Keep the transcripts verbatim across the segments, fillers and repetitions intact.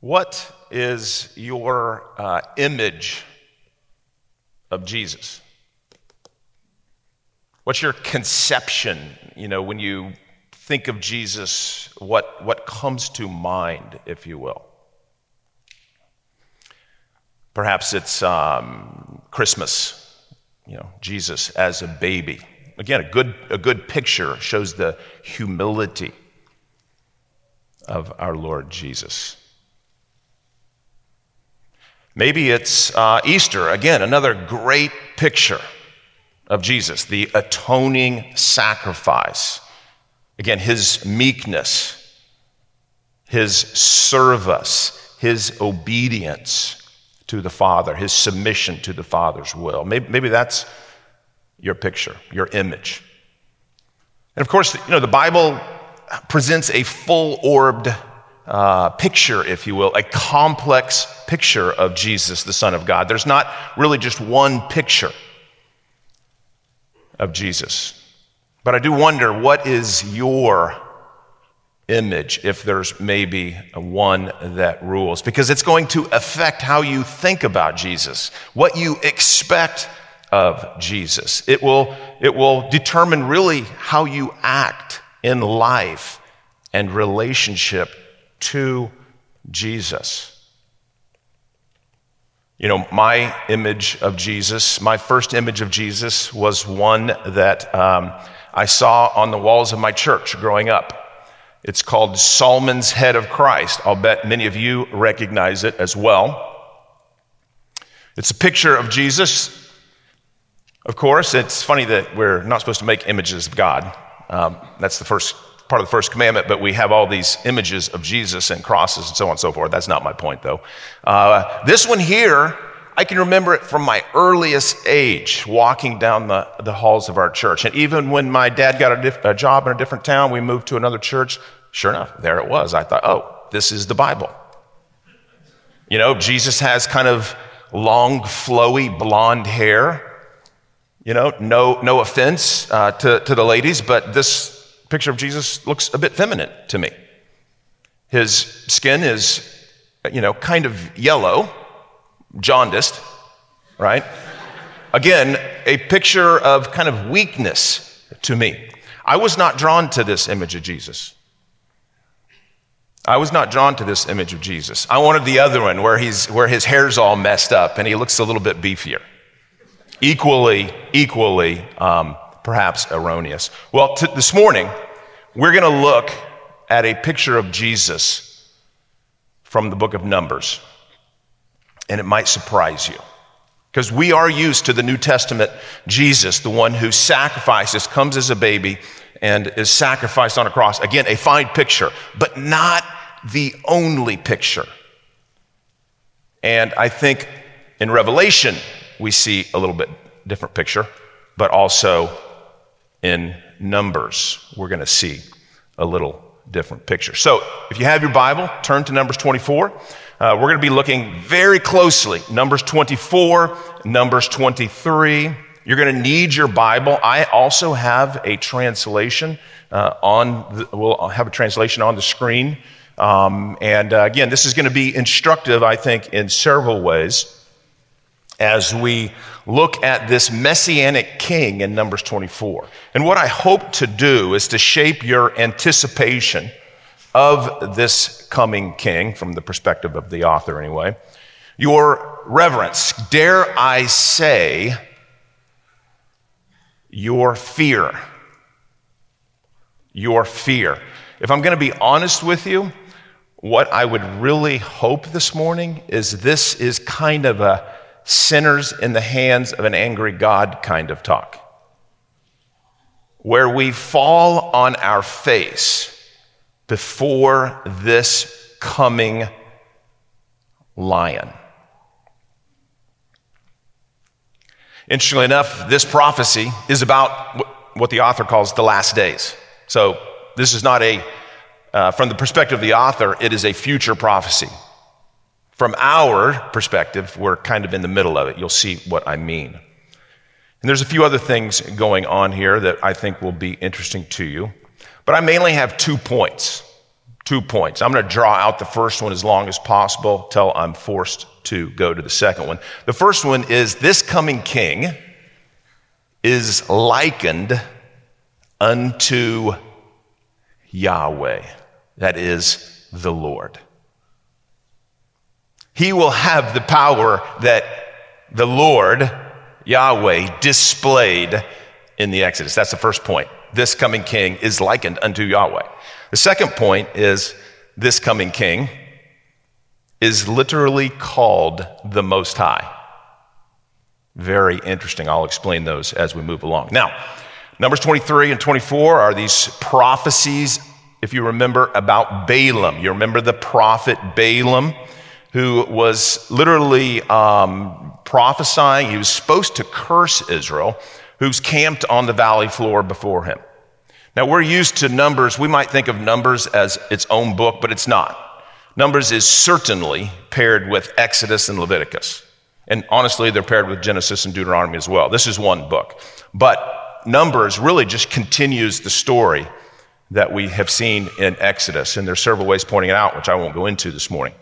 What is your uh, image of Jesus? What's your conception? You know, when you think of Jesus, what, what comes to mind, if you will? Perhaps it's um, Christmas, you know, Jesus as a baby. Again, a good, a good picture shows the humility of our Lord Jesus. Maybe it's uh, Easter. Again, another great picture of Jesus, the atoning sacrifice. Again, his meekness, his service, his obedience to the Father, his submission to the Father's will. Maybe, maybe that's your picture, your image. And of course, you know, the Bible presents a full-orbed uh, picture, if you will, a complex picture of Jesus, the Son of God. There's not really just one picture of Jesus. But I do wonder, what is your image, if there's maybe one that rules? Because it's going to affect how you think about Jesus, what you expect of Jesus. It will, it will determine really how you act in life and relationship to Jesus. You know, my image of Jesus, my first image of Jesus was one that um, I saw on the walls of my church growing up. It's called Solomon's Head of Christ. I'll bet many of you recognize it as well. It's a picture of Jesus. Of course, it's funny that we're not supposed to make images of God. Um, that's the first part of the first commandment, but we have all these images of Jesus and crosses and so on and so forth. That's not my point, though. Uh, this one here, I can remember it from my earliest age, walking down the, the halls of our church. And even when my dad got a, diff- a job in a different town, we moved to another church. Sure enough, there it was. I thought, oh, this is the Bible. You know, Jesus has kind of long, flowy, blonde hair. You know, no, no offense uh, to, to the ladies, but this picture of Jesus looks a bit feminine to me. His skin is, you know, kind of yellow, jaundiced, right? Again, a picture of kind of weakness to me. I was not drawn to this image of Jesus. I was not drawn to this image of Jesus. I wanted the other one where he's where his hair's all messed up and he looks a little bit beefier. Equally, equally, um, perhaps erroneous. Well, t- this morning, we're going to look at a picture of Jesus from the book of Numbers. And it might surprise you, because we are used to the New Testament Jesus, the one who sacrifices, comes as a baby, and is sacrificed on a cross. Again, a fine picture, but not the only picture. And I think in Revelation, we see a little bit different picture, but also in Numbers, we're going to see a little different picture. So if you have your Bible, turn to Numbers twenty-four. Uh, we're going to be looking very closely. Numbers twenty-four, Numbers twenty-three. You're going to need your Bible. I also have a translation uh, on, the, we'll have a translation on the screen. Um, and uh, again, this is going to be instructive, I think, in several ways as we look at this Messianic king in Numbers twenty-four. And what I hope to do is to shape your anticipation of this coming king, from the perspective of the author anyway, your reverence, dare I say, your fear. Your fear. If I'm going to be honest with you, what I would really hope this morning is this is kind of a sinners in the hands of an angry God kind of talk, where we fall on our face before this coming lion. Interestingly enough, this prophecy is about what the author calls the last days. So this is not a, uh, from the perspective of the author, it is a future prophecy. From our perspective, we're kind of in the middle of it. You'll see what I mean. And there's a few other things going on here that I think will be interesting to you. But I mainly have two points. two points. I'm going to draw out the first one as long as possible till I'm forced to go to the second one. The first one is this coming king is likened unto Yahweh, that is the Lord. He will have the power that the Lord, Yahweh, displayed in the Exodus. That's the first point. This coming king is likened unto Yahweh. The second point is this coming king is literally called the Most High. Very interesting. I'll explain those as we move along. Now, Numbers twenty-three and twenty-four are these prophecies, if you remember, about Balaam. You remember the prophet Balaam, who was literally um, prophesying. He was supposed to curse Israel, who's camped on the valley floor before him. Now, we're used to Numbers. We might think of Numbers as its own book, but it's not. Numbers is certainly paired with Exodus and Leviticus. And honestly, they're paired with Genesis and Deuteronomy as well. This is one book. But Numbers really just continues the story that we have seen in Exodus. And there's several ways pointing it out, which I won't go into this morning.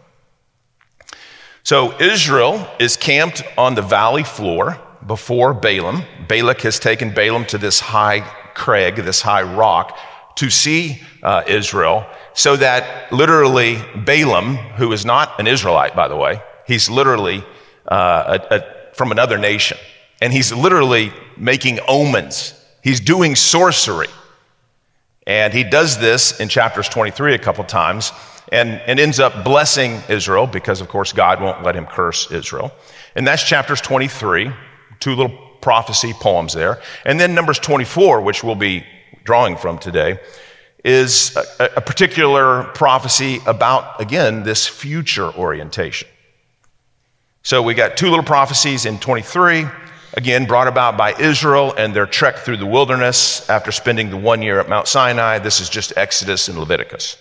So Israel is camped on the valley floor before Balaam. Balak has taken Balaam to this high crag, this high rock, to see uh, Israel, so that literally Balaam, who is not an Israelite, by the way, he's literally uh, a, a, from another nation, and he's literally making omens. He's doing sorcery. And he does this in chapters twenty-three a couple times, and, and ends up blessing Israel, because, of course, God won't let him curse Israel. And that's chapters twenty-three, two little prophecy poems there. And then Numbers twenty-four, which we'll be drawing from today, is a, a particular prophecy about, again, this future orientation. So we got two little prophecies in twenty-three, again, brought about by Israel and their trek through the wilderness after spending the one year at Mount Sinai. This is just Exodus and Leviticus.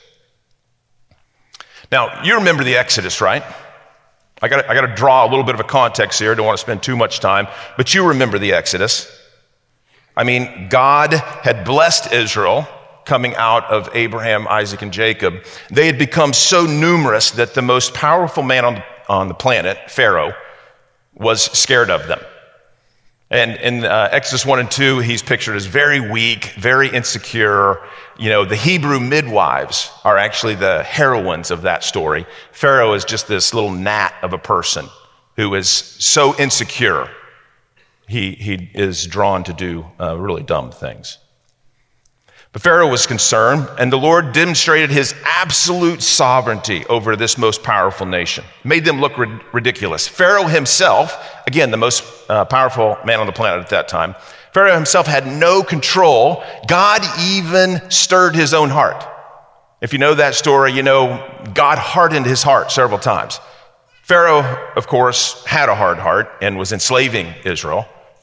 Now, you remember the Exodus, right? I got I got to draw a little bit of a context here. Don't want to spend too much time, but you remember the Exodus. I mean, God had blessed Israel coming out of Abraham, Isaac, and Jacob. They had become so numerous that the most powerful man on the, on the planet, Pharaoh, was scared of them. And in uh, Exodus one and two, he's pictured as very weak, very insecure. You know, the Hebrew midwives are actually the heroines of that story. Pharaoh is just this little gnat of a person who is so insecure, he, he is drawn to do uh, really dumb things. But Pharaoh was concerned, and the Lord demonstrated his absolute sovereignty over this most powerful nation, made them look rid- ridiculous. Pharaoh himself, again, the most uh, powerful man on the planet at that time, Pharaoh himself had no control. God even stirred his own heart. If you know that story, you know God hardened his heart several times. Pharaoh, of course, had a hard heart and was enslaving Israel.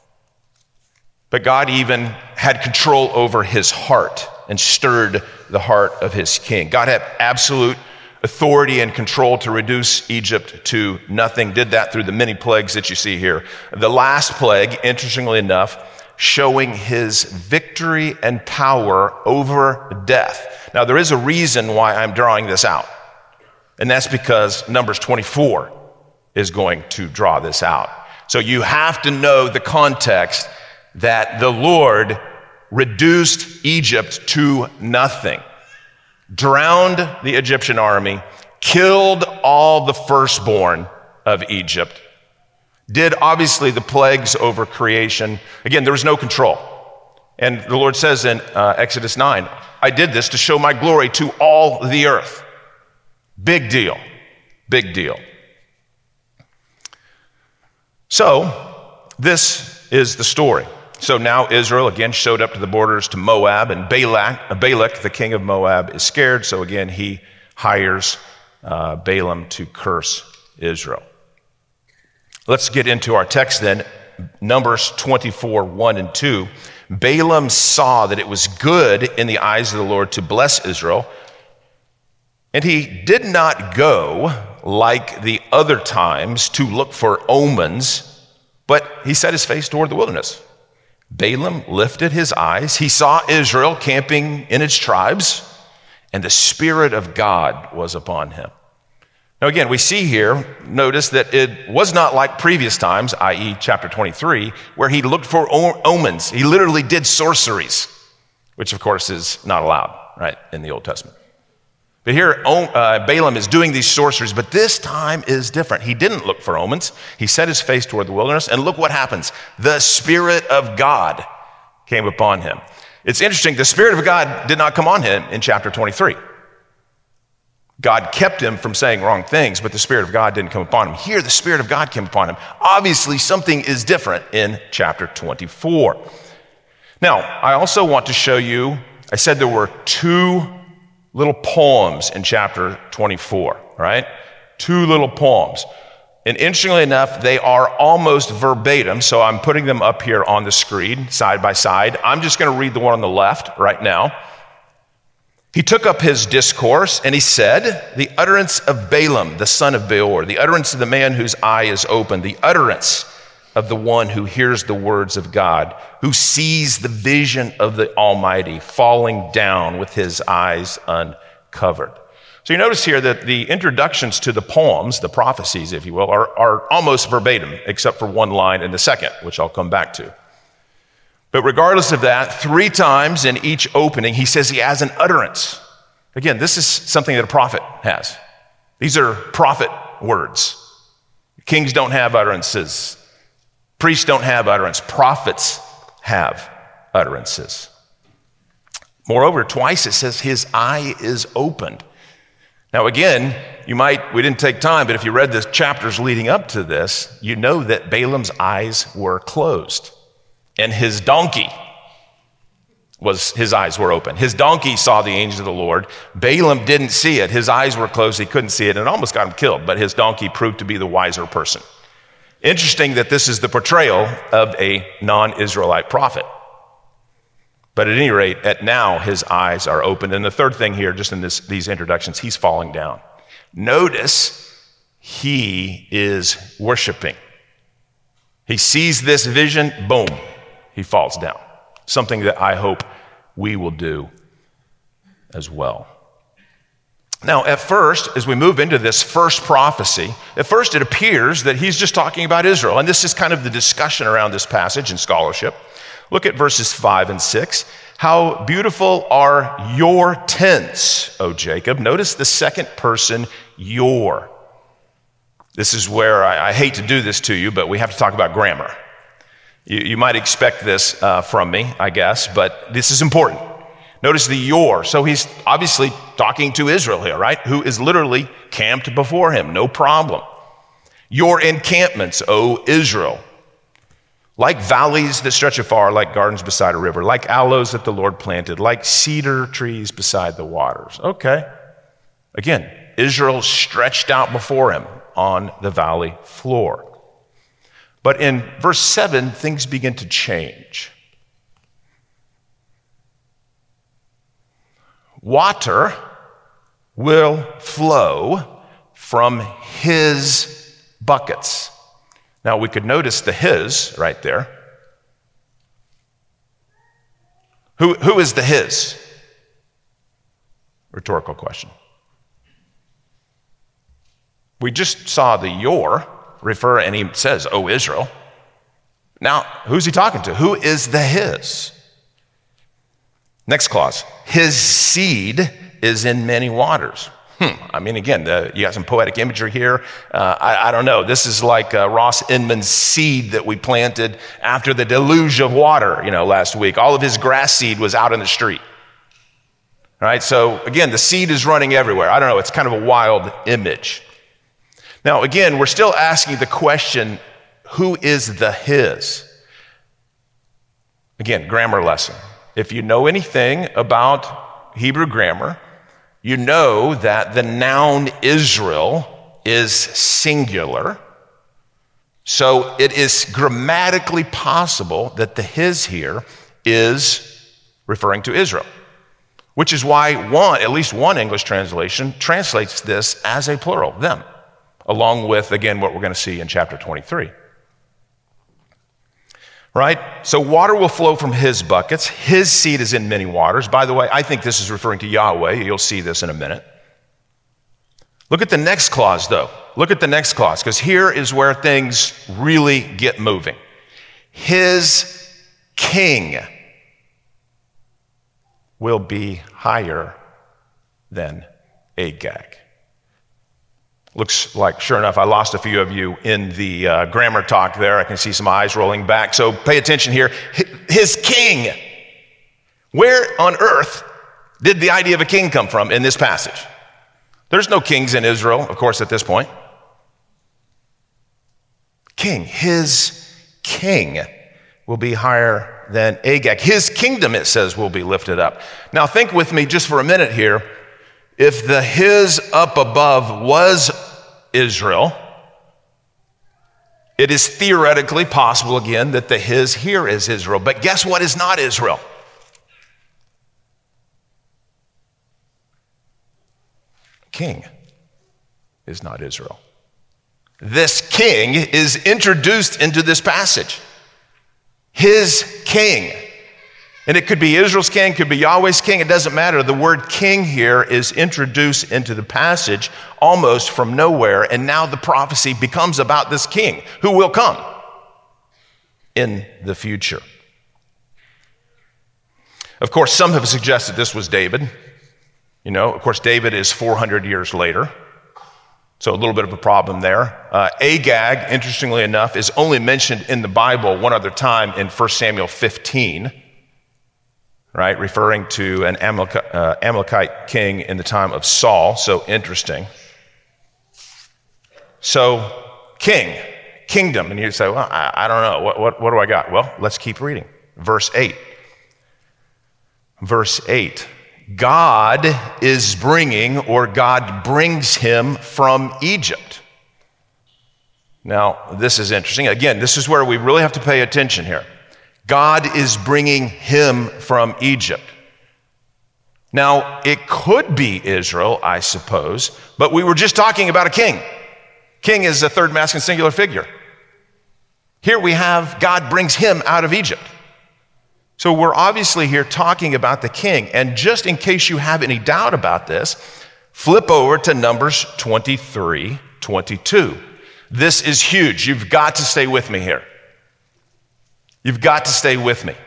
But God even had control over his heart and stirred the heart of his king. God had absolute authority and control to reduce Egypt to nothing. Did that through the many plagues that you see here. The last plague, interestingly enough, showing his victory and power over death. Now, there is a reason why I'm drawing this out. And that's because Numbers twenty-four is going to draw this out. So you have to know the context that the Lord reduced Egypt to nothing, drowned the Egyptian army, killed all the firstborn of Egypt, did obviously the plagues over creation. Again, there was no control. And the Lord says in uh, Exodus nine, I did this to show my glory to all the earth. Big deal, big deal. So this is the story. So now Israel again showed up to the borders to Moab, and Balak, uh, Balak, the king of Moab, is scared. So again, he hires uh, Balaam to curse Israel. Let's get into our text then. Numbers twenty-four, one and two. Balaam saw that it was good in the eyes of the Lord to bless Israel, and he did not go like the other times to look for omens, but he set his face toward the wilderness. Balaam lifted his eyes. He saw Israel camping in its tribes, and the Spirit of God was upon him. Now again, we see here, notice that it was not like previous times, that is chapter twenty-three, where he looked for omens. He literally did sorceries, which of course is not allowed, right, in the Old Testament. But here, uh, Balaam is doing these sorceries, but this time is different. He didn't look for omens. He set his face toward the wilderness, and look what happens. The Spirit of God came upon him. It's interesting, the Spirit of God did not come on him in chapter twenty-three. God kept him from saying wrong things, but the Spirit of God didn't come upon him. Here, the Spirit of God came upon him. Obviously, something is different in chapter twenty-four. Now, I also want to show you, I said there were two little poems in chapter twenty-four, right? Two little poems. And interestingly enough, they are almost verbatim, so I'm putting them up here on the screen, side by side. I'm just going to read the one on the left right now. He took up his discourse, and he said, the utterance of Balaam, the son of Beor, the utterance of the man whose eye is open, the utterance of the one who hears the words of God, who sees the vision of the Almighty falling down with his eyes uncovered. So you notice here that the introductions to the poems, the prophecies, if you will, are, are almost verbatim, except for one line in the second, which I'll come back to. But regardless of that, three times in each opening, he says he has an utterance. Again, this is something that a prophet has. These are prophet words. Kings don't have utterances. Priests don't have utterance. Prophets have utterances. Moreover, twice it says his eye is opened. Now again, you might, we didn't take time, but if you read the chapters leading up to this, you know that Balaam's eyes were closed. And his donkey was, his eyes were open. His donkey saw the angel of the Lord. Balaam didn't see it. His eyes were closed. He couldn't see it, and it almost got him killed. But his donkey proved to be the wiser person. Interesting that this is the portrayal of a non-Israelite prophet. But at any rate, at now his eyes are opened. And the third thing here, just in this, these introductions, he's falling down. Notice he is worshiping. He sees this vision, boom, he falls down. Something that I hope we will do as well. Now, at first, as we move into this first prophecy, at first it appears that he's just talking about Israel. And this is kind of the discussion around this passage in scholarship. Look at verses five and six. How beautiful are your tents, O Jacob. Notice the second person, your. This is where I, I hate to do this to you, but we have to talk about grammar. You, you might expect this uh, from me, I guess, but this is important. Notice the your. So he's obviously talking to Israel here, right? Who is literally camped before him. No problem. Your encampments, O Israel. Like valleys that stretch afar, like gardens beside a river, like aloes that the Lord planted, like cedar trees beside the waters. Okay. Again, Israel stretched out before him on the valley floor. But in verse seven, things begin to change. Water will flow from his buckets. Now we could notice the his right there. Who, who is the his? Rhetorical question. We just saw the your refer, and he says, O Israel. Now, who's he talking to? Who is the his? Next clause. His seed is in many waters. Hmm. I mean, again, the, you got some poetic imagery here. Uh, I, I don't know. This is like uh, Ross Inman's seed that we planted after the deluge of water, you know, last week. All of his grass seed was out in the street. All right. So again, the seed is running everywhere. I don't know. It's kind of a wild image. Now, again, we're still asking the question, who is the his? Again, grammar lesson. If you know anything about Hebrew grammar, you know that the noun Israel is singular. So it is grammatically possible that the his here is referring to Israel, which is why one, at least one English translation translates this as a plural, them, along with, again, what we're going to see in chapter twenty-three. right? So water will flow from his buckets. His seed is in many waters. By the way, I think this is referring to Yahweh. You'll see this in a minute. Look at the next clause, though. Look at the next clause, because here is where things really get moving. His king will be higher than Agag. Looks like, sure enough, I lost a few of you in the uh, grammar talk there. I can see some eyes rolling back. So pay attention here. His king. Where on earth did the idea of a king come from in this passage? There's no kings in Israel, of course, at this point. King. His king will be higher than Agag. His kingdom, it says, will be lifted up. Now think with me just for a minute here. If the his up above was Israel, it is theoretically possible again that the his here is Israel. But guess what is not Israel? King is not Israel. This king is introduced into this passage. His king. And it could be Israel's king, could be Yahweh's king, it doesn't matter. The word king here is introduced into the passage almost from nowhere, and now the prophecy becomes about this king who will come in the future. Of course, some have suggested this was David. You know, of course, David is four hundred years later, so a little bit of a problem there. Uh, Agag, interestingly enough, is only mentioned in the Bible one other time in First Samuel fifteen. Right, referring to an Amalekite, uh, Amalekite king in the time of Saul. So interesting. So, king, kingdom. And you say, well, I, I don't know. What, what, what do I got? Well, let's keep reading. Verse eight. Verse eight. God is bringing, or God brings him from Egypt. Now, this is interesting. Again, this is where we really have to pay attention here. God is bringing him from Egypt. Now, it could be Israel, I suppose, but we were just talking about a king. King is a third masculine singular figure. Here we have God brings him out of Egypt. So we're obviously here talking about the king. And just in case you have any doubt about this, flip over to Numbers twenty-three twenty-two. This is huge. You've got to stay with me here. You've got to stay with me.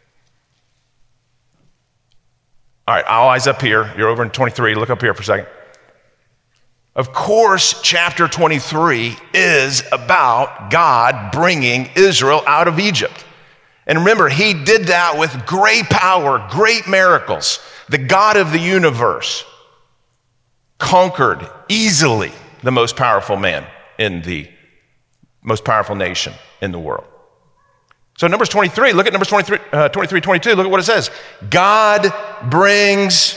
All right, all eyes up here. You're over in twenty-three. Look up here for a second. Of course, chapter twenty-three is about God bringing Israel out of Egypt. And remember, he did that with great power, great miracles. The God of the universe conquered easily the most powerful man in the most powerful nation in the world. So Numbers twenty-three, look at Numbers twenty-three, uh, twenty-three, twenty-two, look at what it says. God brings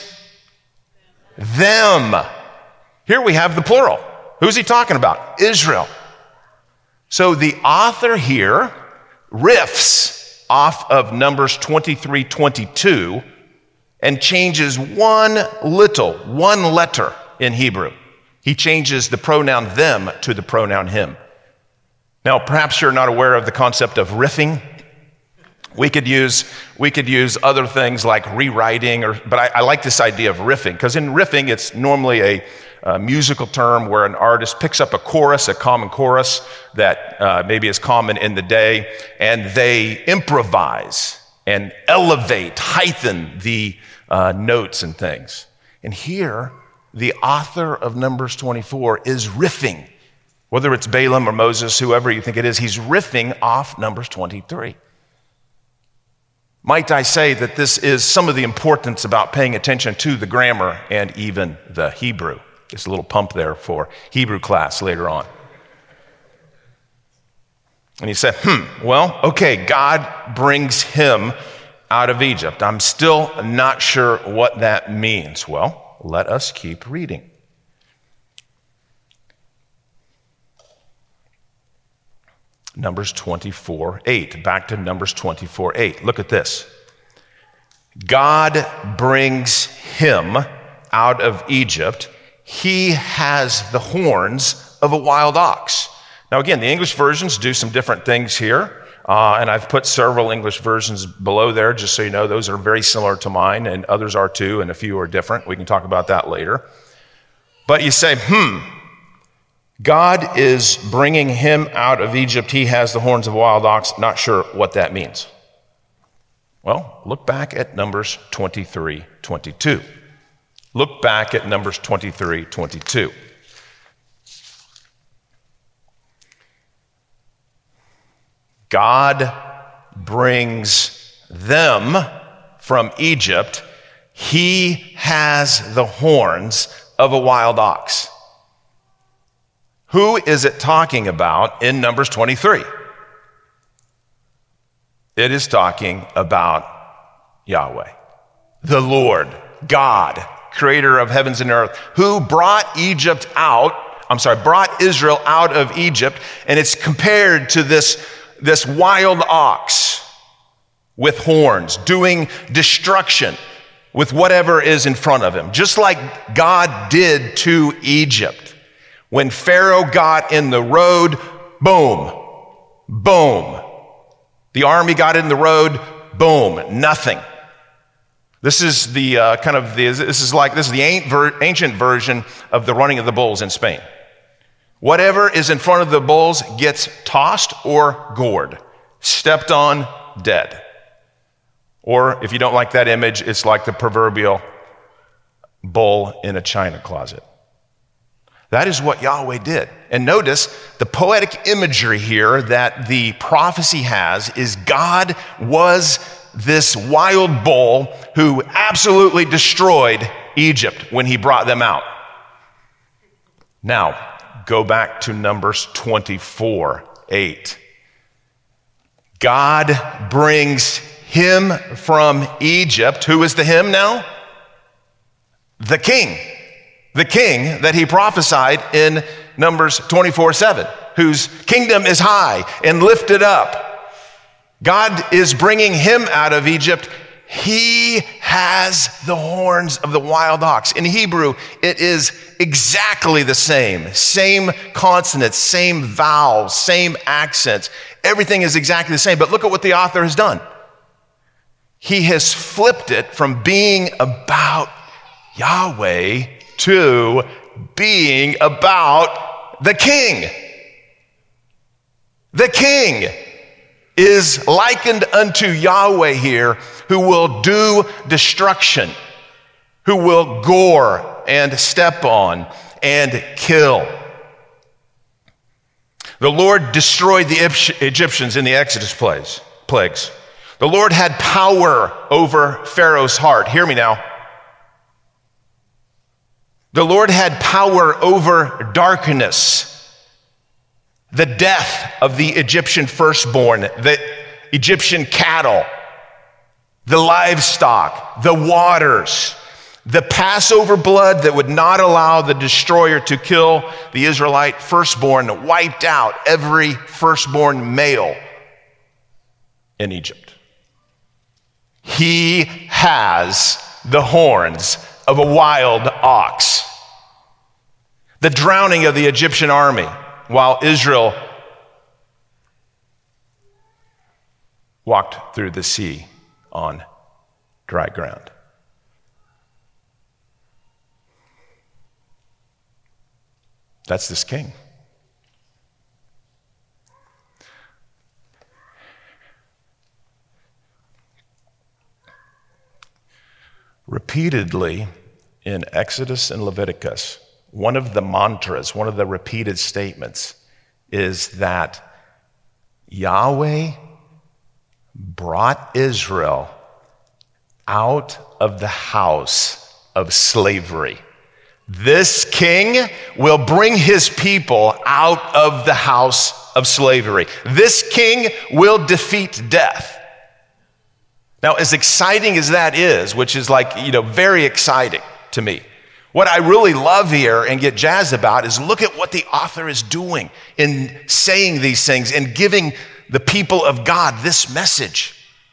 them. Here we have the plural. Who's he talking about? Israel. So the author here riffs off of Numbers twenty-three, twenty-two and changes one little, one letter in Hebrew. He changes the pronoun them to the pronoun him. Now, perhaps you're not aware of the concept of riffing. We could use we could use other things like rewriting, or but I, I like this idea of riffing, because in riffing, it's normally a, a musical term where an artist picks up a chorus, a common chorus that uh, maybe is common in the day, and they improvise and elevate, heighten the uh, notes and things. And here, the author of Numbers twenty-four is riffing. Whether it's Balaam or Moses, whoever you think it is, he's riffing off Numbers twenty-three. Might I say that this is some of the importance about paying attention to the grammar and even the Hebrew. Just a little pump there for Hebrew class later on. And he said, hmm, well, okay, God brings him out of Egypt. I'm still not sure what that means. Well, let us keep reading. Numbers twenty-four eight. Back to Numbers twenty-four eight. Look at this. God brings him out of Egypt. He has the horns of a wild ox. Now again, the English versions do some different things here. Uh, and I've put several English versions below there, just so you know, those are very similar to mine, and others are too, and a few are different. We can talk about that later. But you say, hmm, God is bringing him out of Egypt. He has the horns of a wild ox. Not sure what that means. Well, look back at Numbers twenty-three twenty-two. Look back at Numbers twenty-three twenty-two. God brings them from Egypt. He has the horns of a wild ox. Who is it talking about in Numbers twenty-three? It is talking about Yahweh, the Lord, God, creator of heavens and earth, who brought Egypt out, I'm sorry, brought Israel out of Egypt, and it's compared to this, this wild ox with horns, doing destruction with whatever is in front of him, just like God did to Egypt. When Pharaoh got in the road, boom, boom. The army got in the road, boom, nothing. This is the uh, kind of the, this is like this is the ancient version of the running of the bulls in Spain. Whatever is in front of the bulls gets tossed or gored, stepped on, dead. Or if you don't like that image, it's like the proverbial bull in a china closet. That is what Yahweh did. And notice the poetic imagery here that the prophecy has is God was this wild bull who absolutely destroyed Egypt when he brought them out. Now, go back to Numbers twenty-four eight. God brings him from Egypt. Who is the him now? The king. The king that he prophesied in Numbers twenty-four seven, whose kingdom is high and lifted up. God is bringing him out of Egypt. He has the horns of the wild ox. In Hebrew, it is exactly the same. Same consonants, same vowels, same accents. Everything is exactly the same. But look at what the author has done. He has flipped it from being about Yahweh to being about the king. The king is likened unto Yahweh here, who will do destruction, who will gore and step on and kill. The Lord destroyed the Egyptians in the Exodus plagues. The Lord had power over Pharaoh's heart. Hear me now. The Lord had power over darkness, the death of the Egyptian firstborn, the Egyptian cattle, the livestock, the waters, the Passover blood that would not allow the destroyer to kill the Israelite firstborn, wiped out every firstborn male in Egypt. He has the horns of a wild ox. The drowning of the Egyptian army while Israel walked through the sea on dry ground. That's this king. Repeatedly in Exodus and Leviticus, one of the mantras, one of the repeated statements is that Yahweh brought Israel out of the house of slavery. This king will bring his people out of the house of slavery. This king will defeat death. Now, as exciting as that is, which is like, you know, very exciting to me, what I really love here and get jazzed about is look at what the author is doing in saying these things and giving the people of God this message.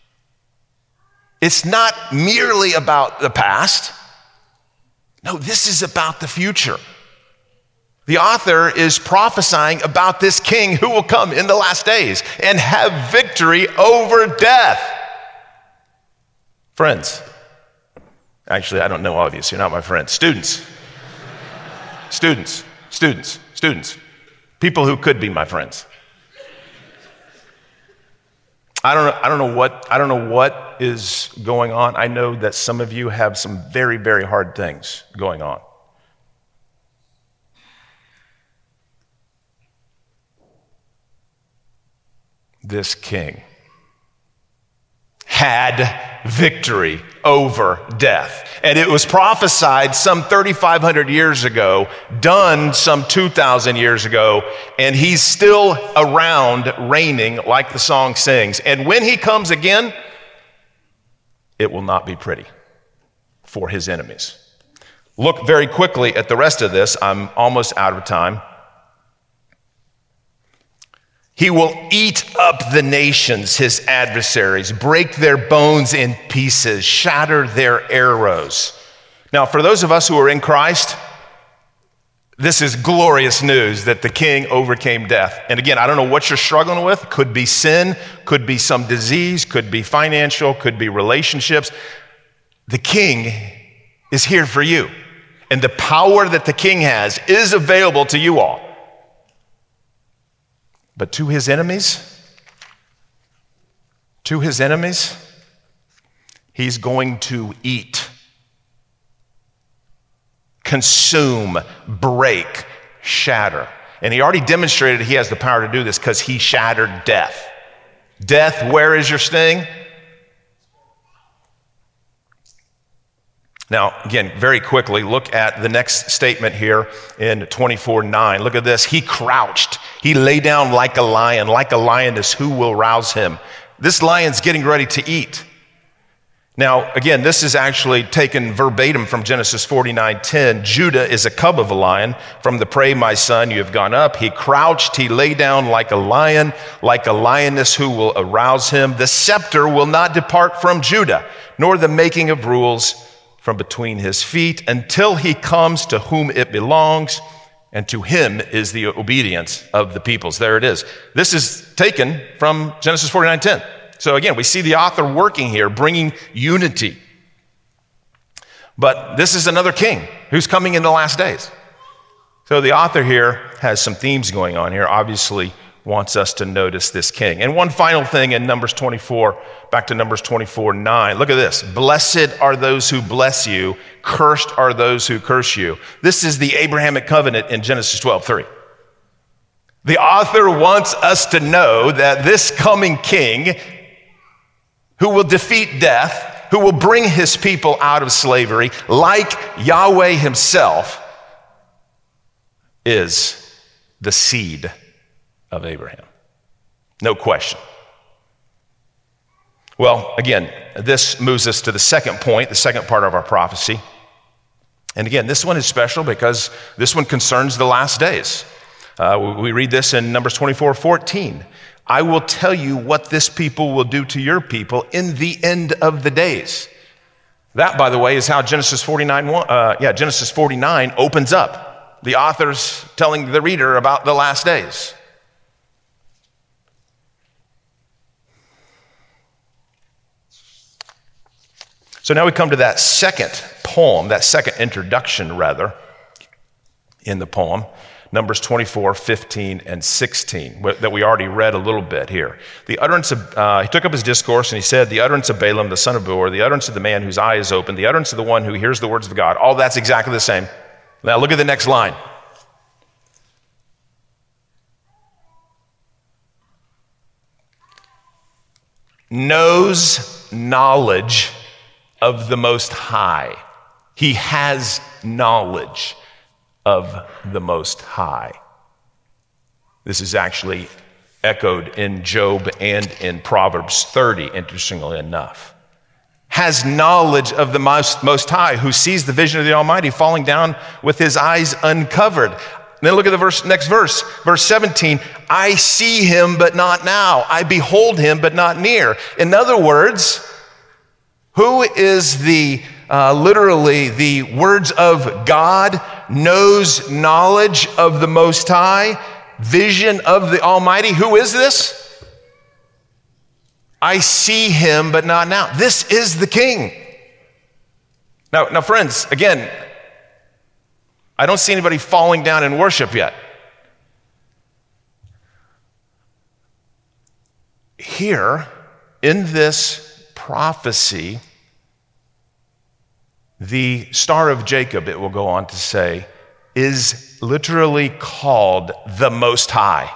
It's not merely about the past. No, this is about the future. The author is prophesying about this king who will come in the last days and have victory over death. Friends, actually, I don't know all of you, so you're not my friends. Students, students, students, students, people who could be my friends. I don't know, I don't know what, I don't know what is going on. I know that some of you have some very, very hard things going on. This king had victory over death. And it was prophesied some thirty-five hundred years ago, done some two thousand years ago, and he's still around reigning like the song sings. And when he comes again, it will not be pretty for his enemies. Look very quickly at the rest of this. I'm almost out of time. He will eat up the nations, his adversaries, break their bones in pieces, shatter their arrows. Now, for those of us who are in Christ, this is glorious news that the king overcame death. And again, I don't know what you're struggling with. Could be sin, could be some disease, could be financial, could be relationships. The king is here for you. And the power that the king has is available to you all. But to his enemies, to his enemies, he's going to eat, consume, break, shatter. And he already demonstrated he has the power to do this because he shattered death. Death, where is your sting? Now, again, very quickly, look at the next statement here in twenty-four nine. Look at this. He crouched. He lay down like a lion, like a lioness. Who will rouse him? This lion's getting ready to eat. Now, again, this is actually taken verbatim from Genesis forty-nine ten. Judah is a cub of a lion. From the prey, my son, you have gone up. He crouched. He lay down like a lion, like a lioness. Who will arouse him? The scepter will not depart from Judah, nor the making of rules from between his feet, until he comes to whom it belongs, and to him is the obedience of the peoples. There it is. This is taken from Genesis forty-nine ten. So again, we see the author working here, bringing unity. But this is another king who's coming in the last days. So the author here has some themes going on here, obviously wants us to notice this king. And one final thing in Numbers twenty-four, back to Numbers twenty-four nine. Look at this. Blessed are those who bless you. Cursed are those who curse you. This is the Abrahamic covenant in Genesis twelve three. The author wants us to know that this coming king who will defeat death, who will bring his people out of slavery, like Yahweh himself, is the seed of Abraham. No question. Well, again, this moves us to the second point, the second part of our prophecy. And again, this one is special because this one concerns the last days. Uh, we read this in Numbers twenty-four fourteen. I will tell you what this people will do to your people in the end of the days. That, by the way, is how Genesis forty-nine, uh, yeah, Genesis forty-nine opens up. The author's telling the reader about the last days. So now we come to that second poem, that second introduction, rather, in the poem, Numbers twenty-four, fifteen, and sixteen, that we already read a little bit here. The utterance of, uh, he took up his discourse and he said, the utterance of Balaam, the son of Beor, the utterance of the man whose eye is open, the utterance of the one who hears the words of God, all that's exactly the same. Now look at the next line. Knows knowledge of the Most High. He has knowledge of the Most High. This is actually echoed in Job and in Proverbs thirty, interestingly enough. Has knowledge of the Most, Most High, who sees the vision of the Almighty falling down with his eyes uncovered. Then look at the verse, next verse, verse seventeen. I see him, but not now. I behold him, but not near. In other words, who is the, uh, literally the words of God knows knowledge of the Most High, vision of the Almighty. Who is this? I see him, but not now. This is the King. Now, now, friends, again, I don't see anybody falling down in worship yet. Here, in this prophecy, the Star of Jacob, it will go on to say, is literally called the Most High.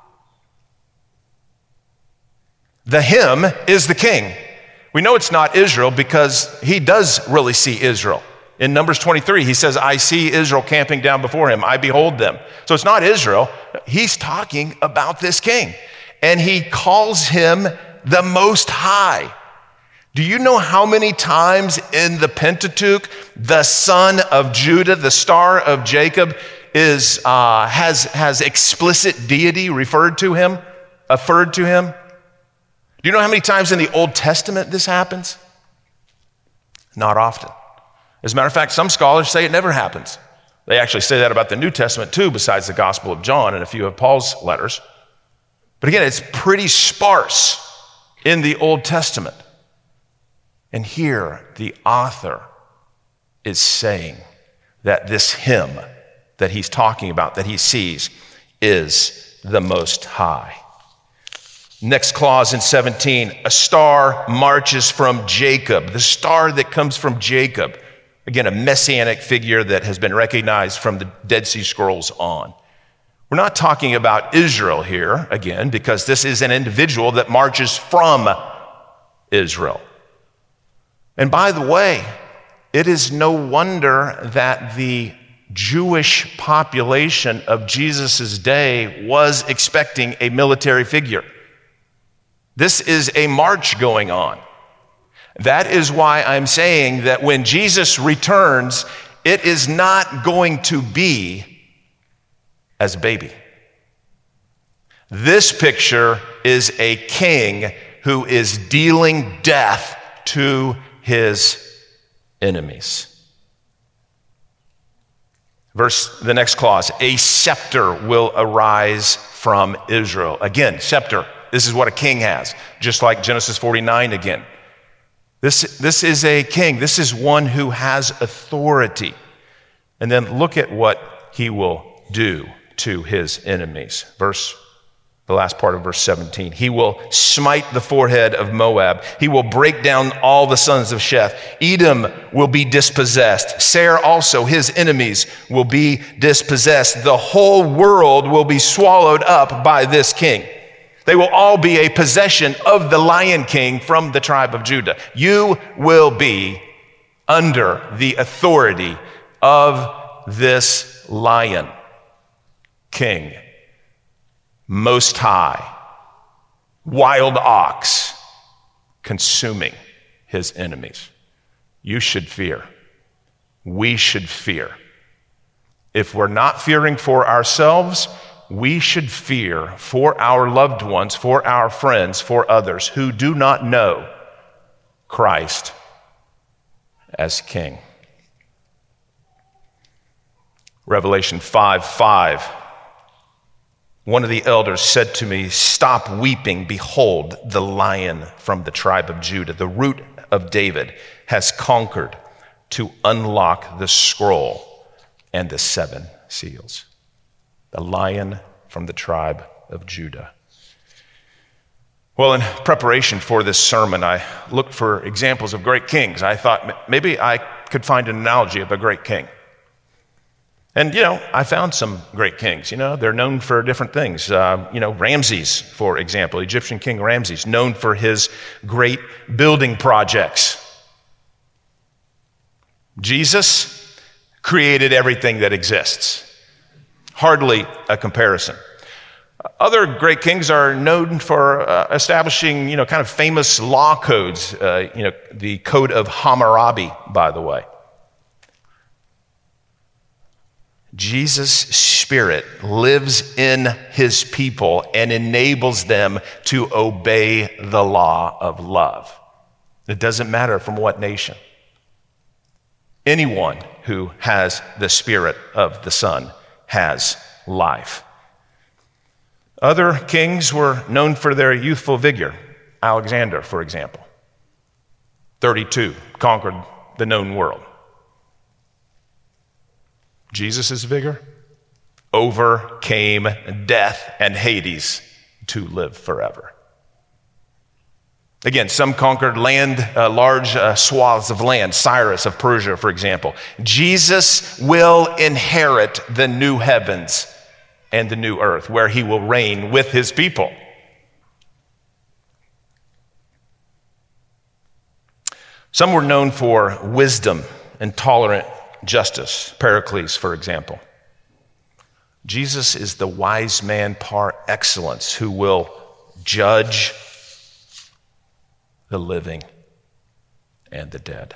The him is the King. We know it's not Israel because he does really see Israel. In Numbers twenty-three, he says, I see Israel camping down before him. I behold them. So it's not Israel. He's talking about this king. And he calls him the Most High. Do you know how many times in the Pentateuch the Son of Judah, the Star of Jacob, is uh, has, has explicit deity referred to him, referred to him? Do you know how many times in the Old Testament this happens? Not often. As a matter of fact, some scholars say it never happens. They actually say that about the New Testament too, besides the Gospel of John and a few of Paul's letters. But again, it's pretty sparse in the Old Testament. And here, the author is saying that this him that he's talking about, that he sees, is the Most High. Next clause in seventeen, a star marches from Jacob, the star that comes from Jacob. Again, a messianic figure that has been recognized from the Dead Sea Scrolls on. We're not talking about Israel here, again, because this is an individual that marches from Israel. And by the way, it is no wonder that the Jewish population of Jesus' day was expecting a military figure. This is a march going on. That is why I'm saying that when Jesus returns, it is not going to be as a baby. This picture is a king who is dealing death to his enemies. Verse, the next clause, a scepter will arise from Israel. Again, scepter. This is what a king has, just like Genesis forty-nine again. This, this is a king. This is one who has authority. And then look at what he will do to his enemies. Verse, the last part of verse seventeen. He will smite the forehead of Moab. He will break down all the sons of Sheth. Edom will be dispossessed. Seir also, his enemies, will be dispossessed. The whole world will be swallowed up by this king. They will all be a possession of the Lion King from the tribe of Judah. You will be under the authority of this Lion King, Most High, wild ox, consuming his enemies. You should fear. We should fear. If we're not fearing for ourselves, we should fear for our loved ones, for our friends, for others who do not know Christ as King. Revelation five five. One of the elders said to me, "Stop weeping. Behold, the Lion from the tribe of Judah, the root of David, has conquered to unlock the scroll and the seven seals." The Lion from the tribe of Judah. Well, in preparation for this sermon, I looked for examples of great kings. I thought maybe I could find an analogy of a great king. And, you know, I found some great kings. You know, they're known for different things. Uh, you know, Ramses, for example, Egyptian king Ramses, known for his great building projects. Jesus created everything that exists. Hardly a comparison. Other great kings are known for uh, establishing, you know, kind of famous law codes. Uh, you know, the Code of Hammurabi, by the way. Jesus' Spirit lives in his people and enables them to obey the law of love. It doesn't matter from what nation. Anyone who has the Spirit of the Son has life. Other kings were known for their youthful vigor. Alexander, for example, thirty-two, conquered the known world. Jesus' vigor overcame death and Hades to live forever. Again, some conquered land, uh, large uh, swaths of land. Cyrus of Persia, for example. Jesus will inherit the new heavens and the new earth, where he will reign with his people. Some were known for wisdom and tolerant justice. Pericles, for example. Jesus is the wise man par excellence who will judge the living and the dead.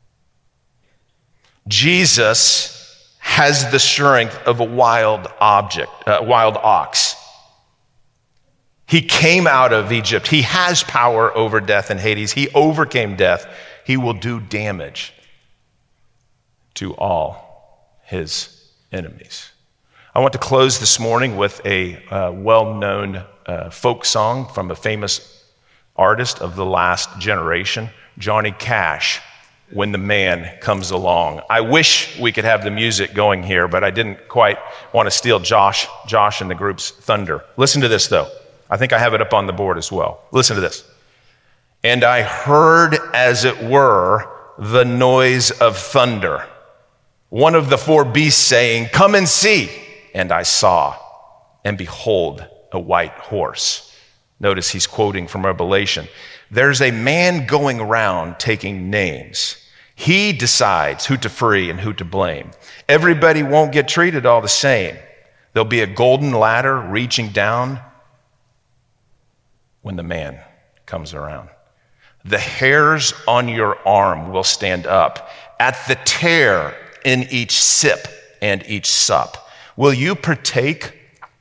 Jesus has the strength of a wild object, uh, wild ox. He came out of Egypt. He has power over death and Hades. He overcame death. He will do damage to all his enemies. I want to close this morning with a uh, well-known uh, folk song from a famous artist of the last generation, Johnny Cash, When the Man Comes Along. I wish we could have the music going here, but I didn't quite want to steal Josh, Josh and the group's thunder. Listen to this, though. I think I have it up on the board as well. Listen to this. And I heard, as it were, the noise of thunder. One of the four beasts saying, "Come and see." And I saw, and behold, a white horse. Notice he's quoting from Revelation. There's a man going around taking names. He decides who to free and who to blame. Everybody won't get treated all the same. There'll be a golden ladder reaching down when the man comes around. The hairs on your arm will stand up at the tear in each sip and each sup. Will you partake?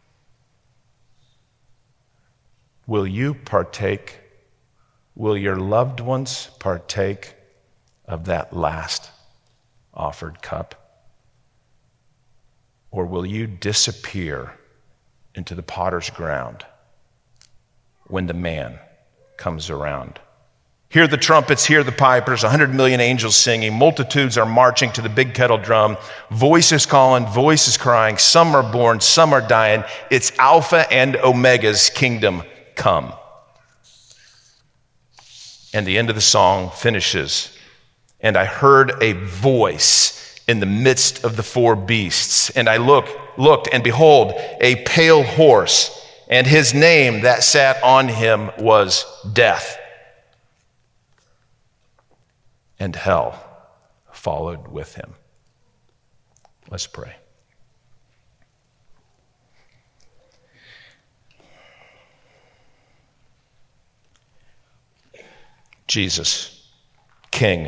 Will you partake? Will your loved ones partake of that last offered cup? Or will you disappear into the potter's ground when the man comes around? Hear the trumpets, hear the pipers, a hundred million angels singing, multitudes are marching to the big kettle drum, voices calling, voices crying, some are born, some are dying. It's Alpha and Omega's kingdom come. And the end of the song finishes, and I heard a voice in the midst of the four beasts, and I look, looked, and behold, a pale horse, and his name that sat on him was Death. And hell followed with him. Let's pray. Jesus, King,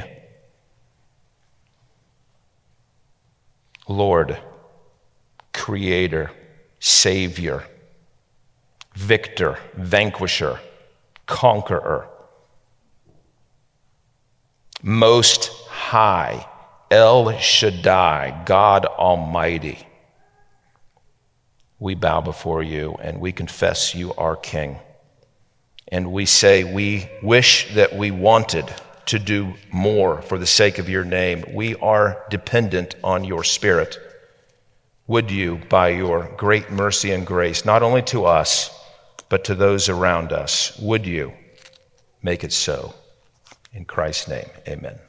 Lord, Creator, Savior, Victor, Vanquisher, Conqueror, Most High, El Shaddai, God Almighty. We bow before you and we confess you are King. And we say we wish that we wanted to do more for the sake of your name. We are dependent on your Spirit. Would you, by your great mercy and grace, not only to us, but to those around us, would you make it so? In Christ's name, amen.